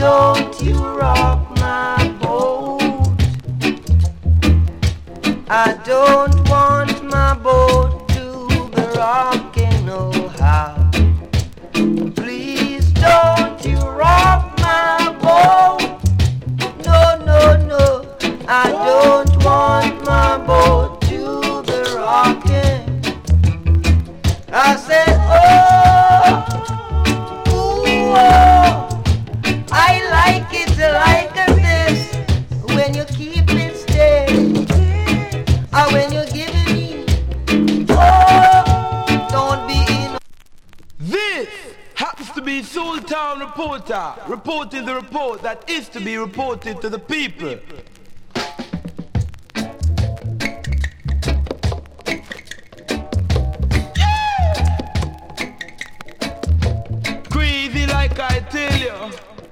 don't you rock my boat. I don't want my boat to be rocking, oh how. Please don't you rock my boat. No, no, no, I don't want my boat to be rocking. I said, oh, ooh, oh, I like it like this when you keep it steady, or when you're giving me, oh, don't be in. This happens to be Soul Town Reporter, reporting the report that is to be reported to the people. Crazy like I tell you,